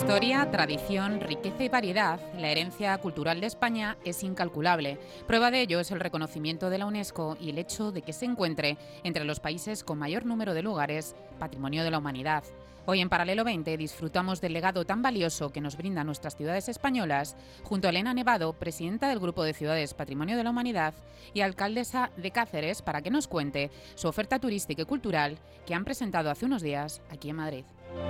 Historia, tradición, riqueza y variedad, la herencia cultural de España es incalculable. Prueba de ello es el reconocimiento de la UNESCO y el hecho de que se encuentre entre los países con mayor número de lugares Patrimonio de la Humanidad. Hoy en Paralelo 20 disfrutamos del legado tan valioso que nos brindan nuestras ciudades españolas, junto a Elena Nevado, presidenta del Grupo de Ciudades Patrimonio de la Humanidad y alcaldesa de Cáceres, para que nos cuente su oferta turística y cultural que han presentado hace unos días aquí en Madrid.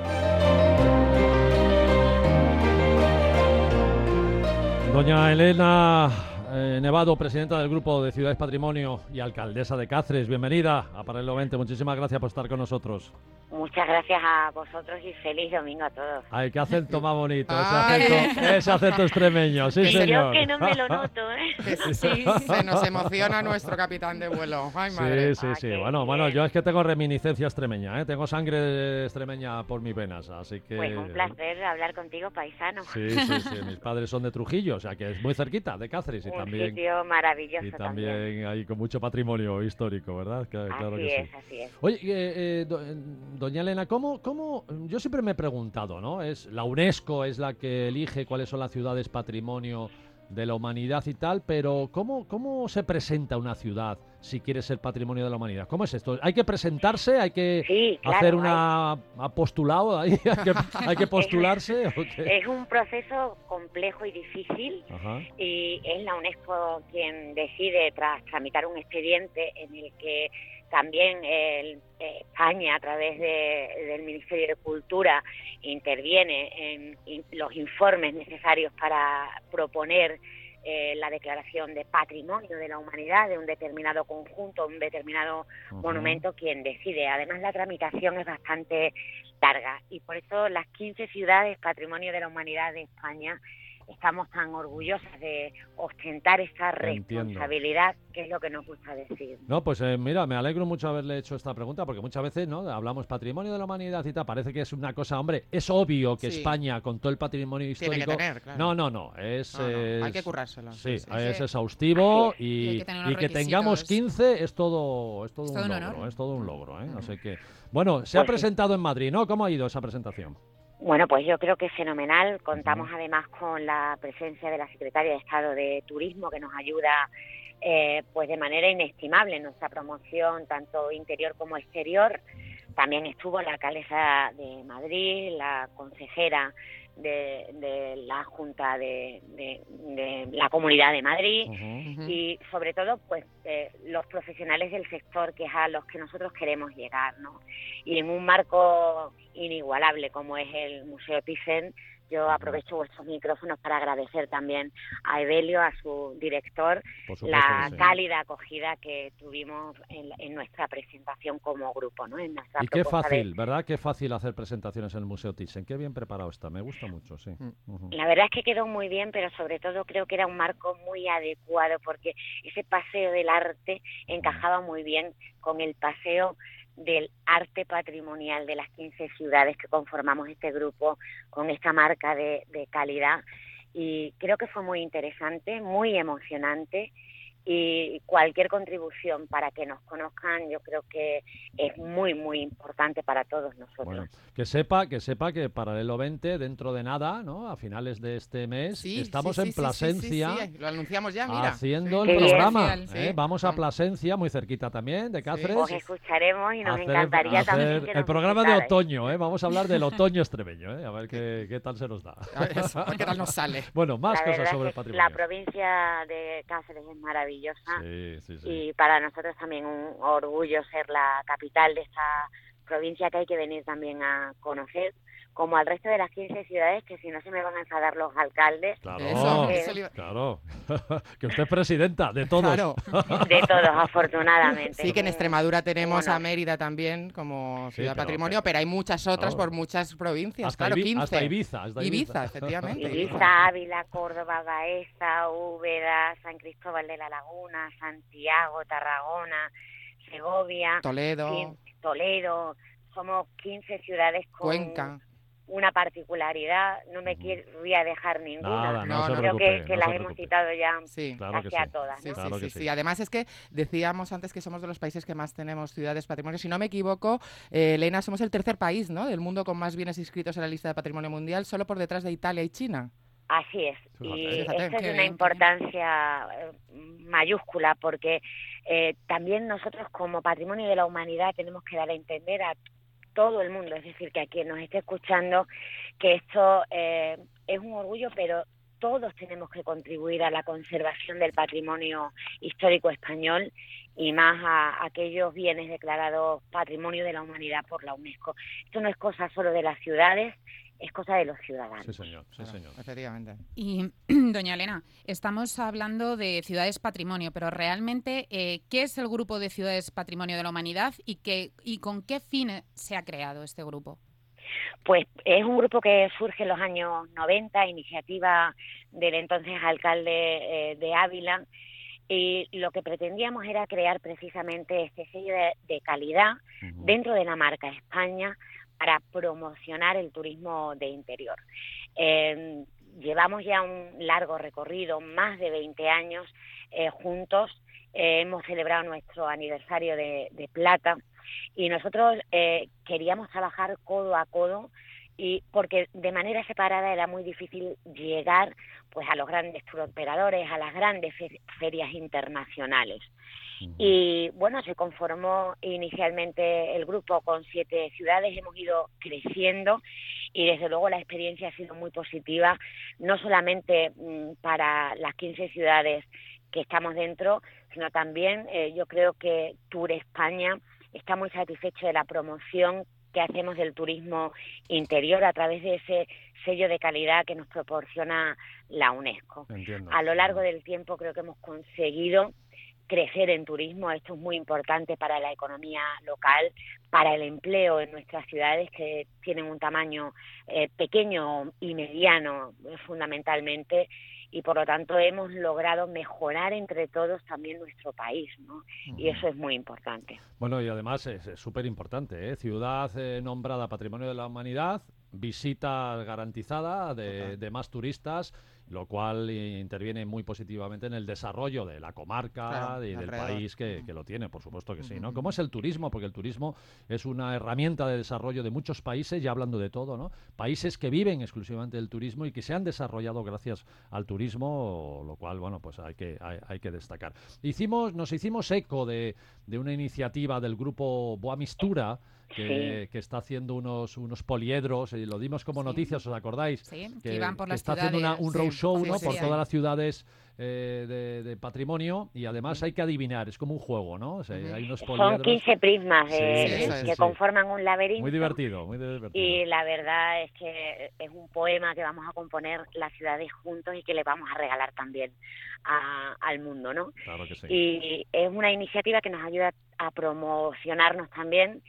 Doña Elena Nevado, presidenta del Grupo de Ciudades Patrimonio y alcaldesa de Cáceres, bienvenida a Paralelo 20. Muchísimas gracias por estar con nosotros. Muchas gracias a vosotros y feliz domingo a todos. Ay, qué acento más bonito, ese acento extremeño, sí, y señor. Yo que no me lo noto, ¿eh? Sí, se nos emociona nuestro capitán de vuelo. Ay, madre. Sí. Bueno, yo es que tengo reminiscencia extremeña, ¿eh? Tengo sangre extremeña por mis venas, así que... Pues un placer hablar contigo, paisano. Sí, mis padres son de Trujillo, o sea que es muy cerquita de Cáceres. Y un también, sitio maravilloso y también ahí con mucho patrimonio histórico, ¿verdad? Claro que sí. Así es. Oye, doña Elena, ¿cómo? Yo siempre me he preguntado, ¿no? La UNESCO es la que elige cuáles son las ciudades patrimonio de la humanidad y tal, pero ¿cómo se presenta una ciudad si quiere ser patrimonio de la humanidad? ¿Cómo es esto? ¿Hay que presentarse? ¿Hay que hacer una apostulado ahí? ¿Hay que postularse? ¿O qué? Es un proceso complejo y difícil. Ajá. Y es la UNESCO quien decide, tras tramitar un expediente en el que también España, a través del Ministerio de Cultura, interviene en los informes necesarios para proponer la declaración de patrimonio de la humanidad de un determinado conjunto, un determinado monumento, quien decide. Además, la tramitación es bastante larga y por eso las 15 ciudades patrimonio de la humanidad de España estamos tan orgullosas de ostentar esta responsabilidad, que es lo que nos gusta decir. No, pues mira, me alegro mucho haberle hecho esta pregunta, porque muchas veces, ¿no?, hablamos patrimonio de la humanidad y tal, parece que es una cosa, hombre, es obvio que España, con todo el patrimonio histórico... Tiene que tener, claro. No, hay que currárselo. Sí, es exhaustivo y que tengamos 15 es todo un logro, ¿eh? Así que, bueno, se ha presentado en Madrid, ¿no? ¿Cómo ha ido esa presentación? Bueno, pues yo creo que es fenomenal. Contamos además con la presencia de la Secretaria de Estado de Turismo, que nos ayuda pues de manera inestimable en nuestra promoción, tanto interior como exterior. También estuvo la alcaldesa de Madrid, la consejera de la Junta de la Comunidad de Madrid y sobre todo pues los profesionales del sector, que es a los que nosotros queremos llegar, ¿no? Y en un marco inigualable como es el Museo Thyssen, yo aprovecho vuestros micrófonos para agradecer también a Evelio, a su director, la cálida acogida que tuvimos en nuestra presentación como grupo, ¿no? En nuestra qué fácil, ¿verdad? Qué fácil hacer presentaciones en el Museo Thyssen. Qué bien preparado está, me gusta mucho, sí. La verdad es que quedó muy bien, pero sobre todo creo que era un marco muy adecuado, porque ese paseo del arte encajaba muy bien con el paseo del arte patrimonial de las 15 ciudades que conformamos este grupo, con esta marca de calidad, y creo que fue muy interesante, muy emocionante, y cualquier contribución para que nos conozcan yo creo que es muy muy importante para todos nosotros. Bueno, que sepa que Paralelo 20 dentro de nada, ¿no?, a finales de este mes estamos en Plasencia. Sí. Lo anunciamos ya, mira. Haciendo el programa. Vamos a Plasencia, muy cerquita también de Cáceres. Os escucharemos y nos encantaría también que el programa de otoño, vamos a hablar del otoño extremeño, a ver qué tal se nos da. A ver qué tal nos sale. Bueno, más cosas sobre el patrimonio. La provincia de Cáceres es maravillosa. Sí. Y para nosotros también un orgullo ser la capital de esta provincia, que hay que venir también a conocer, como al resto de las 15 ciudades, que si no se me van a enfadar los alcaldes. Claro. Que usted es presidenta de todos. Claro. De todos, afortunadamente. Sí, que en Extremadura tenemos a Mérida también como ciudad patrimonio, pero hay muchas otras por muchas provincias. Hasta 15. Hasta Ibiza. Ibiza, efectivamente. Ibiza, Ávila, Córdoba, Baeza, Úbeda, San Cristóbal de la Laguna, Santiago, Tarragona, Segovia, Toledo. Somos 15 ciudades con Cuenca. una particularidad, no me querría dejar ninguna. Nada, no se Creo preocupe, que no las se hemos preocupe. citado ya Sí. Claro que casi a sí. todas, ¿no? Claro que sí. Además es que decíamos antes que somos de los países que más tenemos ciudades patrimonio. Si no me equivoco, Elena, somos el tercer país, ¿no?, del mundo con más bienes inscritos en la lista de patrimonio mundial, solo por detrás de Italia y China. Así es, Fíjate. y Fíjate. esto es Qué de una bien, importancia mayúscula, porque también nosotros como patrimonio de la humanidad tenemos que dar a entender a todo el mundo, es decir, que a quien nos esté escuchando, que esto es un orgullo, pero todos tenemos que contribuir a la conservación del patrimonio histórico español y más a aquellos bienes declarados Patrimonio de la Humanidad por la UNESCO. Esto no es cosa solo de las ciudades, es cosa de los ciudadanos. Sí, señor. Sí, Claro, señor. efectivamente. Y, doña Elena, estamos hablando de ciudades patrimonio, pero realmente, ¿qué es el grupo de ciudades patrimonio de la humanidad y con qué fin se ha creado este grupo? Pues es un grupo que surge en los años 90, iniciativa del entonces alcalde de Ávila, y lo que pretendíamos era crear precisamente este sello de calidad dentro de la marca España para promocionar el turismo de interior. Llevamos ya un largo recorrido, más de 20 años juntos, hemos celebrado nuestro aniversario de plata, y nosotros queríamos trabajar codo a codo, y porque de manera separada era muy difícil llegar pues a los grandes turoperadores, a las grandes ferias internacionales. Y bueno, se conformó inicialmente el grupo con 7 ciudades, hemos ido creciendo y desde luego la experiencia ha sido muy positiva, no solamente para las 15 ciudades que estamos dentro, sino también yo creo que Tour España está muy satisfecho de la promoción que hacemos del turismo interior a través de ese sello de calidad que nos proporciona la UNESCO. Entiendo. A lo largo del tiempo creo que hemos conseguido crecer en turismo. Esto es muy importante para la economía local, para el empleo en nuestras ciudades que tienen un tamaño pequeño y mediano fundamentalmente, y por lo tanto hemos logrado mejorar entre todos también nuestro país, ¿no? Y eso es muy importante. Bueno, y además es súper importante, ¿eh? Ciudad nombrada Patrimonio de la Humanidad, visita garantizada de más turistas, lo cual interviene muy positivamente en el desarrollo de la comarca, Claro, y del alrededor. país que lo tiene, por supuesto que sí, ¿no? ¿Cómo es el turismo? Porque el turismo es una herramienta de desarrollo de muchos países, ya hablando de todo, ¿no? Países que viven exclusivamente del turismo y que se han desarrollado gracias al turismo, lo cual, bueno, pues hay que destacar. Nos hicimos eco de una iniciativa del grupo Boa Mistura, que está haciendo unos poliedros, y lo dimos como noticias, ¿os acordáis? Sí, que iban por que las está haciendo ciudades. un roadshow, ¿no? sí, por sí. todas las ciudades de patrimonio, y además hay que adivinar, es como un juego, ¿no? O sea, hay unos Son poliedros. 15 prismas Sí, que sí. conforman un laberinto. Muy divertido, muy divertido. Y la verdad es que es un poema que vamos a componer las ciudades juntos y que le vamos a regalar también al mundo, ¿no? Claro que sí. Y es una iniciativa que nos ayuda a promocionarnos también,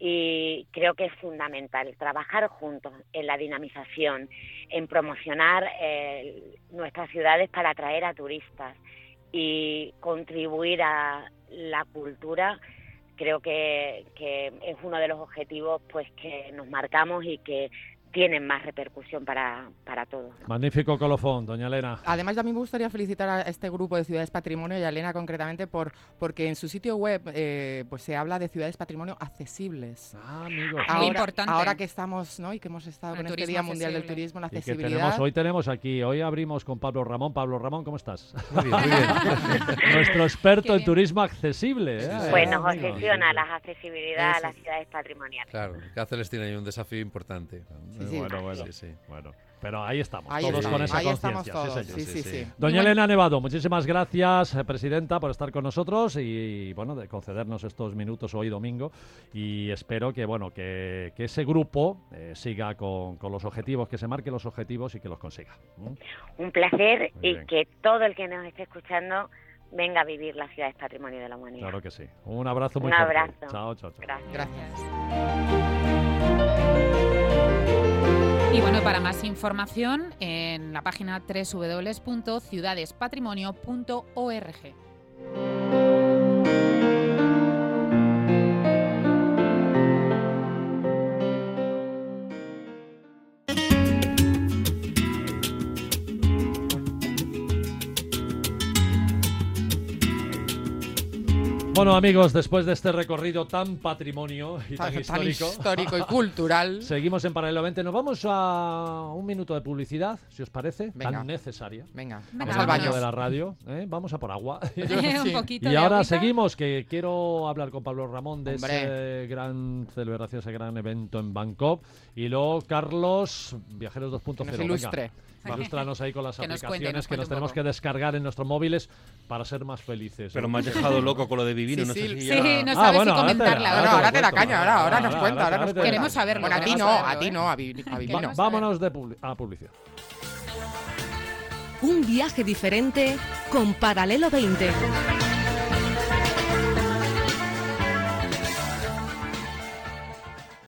y creo que es fundamental trabajar juntos en la dinamización, en promocionar nuestras ciudades para atraer a turistas y contribuir a la cultura. Creo que es uno de los objetivos pues que nos marcamos y que tienen más repercusión para todos. Magnífico colofón, doña Elena. Además, a mí me gustaría felicitar a este grupo de ciudades patrimonio y a Elena concretamente porque en su sitio web pues se habla de ciudades patrimonio accesibles. Ah, amigos. Muy importante. Ahora que estamos, ¿no? Y que hemos estado El con este turismo Día Mundial del accesible. Turismo, la Y que accesibilidad. hoy abrimos con Pablo Ramón. Pablo Ramón, ¿cómo estás? Muy bien, muy bien. Nuestro experto Qué en bien. turismo accesible. Pues nos amigos. obsesiona la accesibilidad a Eso. las ciudades patrimoniales. Claro, Cáceres tiene ahí un desafío importante. Sí. Bueno. Sí, sí. Bueno, pero ahí estamos, Ahí todos estamos, con esa ahí estamos conciencia. todos. Sí, señor. Sí, sí, sí. Doña Y bueno- Elena Nevado, muchísimas gracias, presidenta, por estar con nosotros y bueno, de concedernos estos minutos hoy domingo, y espero que ese grupo siga con los objetivos, que se marque los objetivos y que los consiga. Un placer, Muy y bien. que todo el que nos esté escuchando venga a vivir las ciudades patrimonio de la humanidad. Claro que sí. Un abrazo muy Un fuerte. abrazo. Chao, chao, chao. Gracias. Gracias. Y bueno, para más información en la página www.ciudadespatrimonio.org. Bueno, amigos, después de este recorrido tan patrimonio y tan histórico y cultural, seguimos en Paralelo 20. Nos vamos a un minuto de publicidad, si os parece, Venga. tan necesaria. venga, Venga, vamos al baño. De la radio, Vamos a por agua. Un poquito Y de ahora agüita. seguimos, que quiero hablar con Pablo Ramón de Hombre. esa gran celebración, ese gran evento en Bangkok. Y luego Carlos, Viajeros 2.0. Que nos Venga, ilustre. ilústranos ahí con las Que nos cuente, aplicaciones nos que cuente nos un tenemos poco. que descargar en nuestros móviles para ser más felices. Pero me has dejado loco con lo de Vivino. Sí, no sé sí, si sí, ya... no sabes si ahora comentarla. te- No, ahora te la cuento, caña, ahora nos cuenta, ahora nos te- cuenta. Queremos saberlo. Bueno, a ti queremos no, saberlo, a ti ¿eh? no, a Vivino. Queremos Vámonos a publicidad. Un viaje diferente con Paralelo 20.